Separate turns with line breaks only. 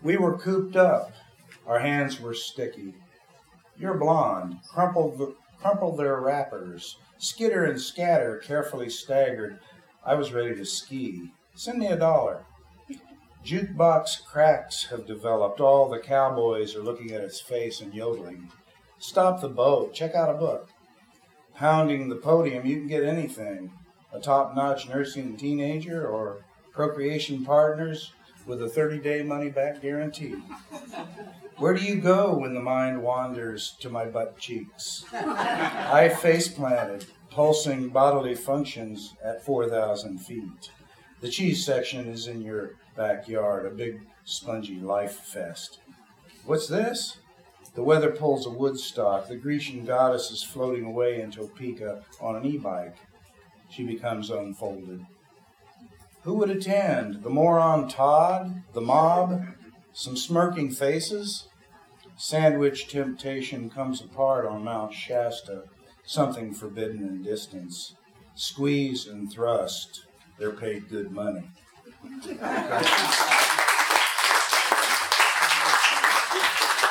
We were cooped up. Our hands were sticky. You're blonde. Crumple their wrappers. Skitter and scatter, carefully staggered. I was ready to ski. Send me $1. Jukebox cracks have developed. All the cowboys are looking at its face and yodeling. Stop the boat. Check out a book. Pounding the podium, you can get anything. A top-notch nursing teenager or procreation partners with a 30-day money-back guarantee. Where do you go when the mind wanders to my butt cheeks? I face-planted, pulsing bodily functions at 4,000 feet. The cheese section is in your backyard, a big, spongy life fest. What's this? The weather pulls a Woodstock. The Grecian goddess is floating away in Topeka on an e-bike. She becomes unfolded. Who would attend? The moron Todd? The mob? Some smirking faces? Sandwich temptation comes apart on Mount Shasta, something forbidden in distance. Squeeze and thrust. They're paid good money.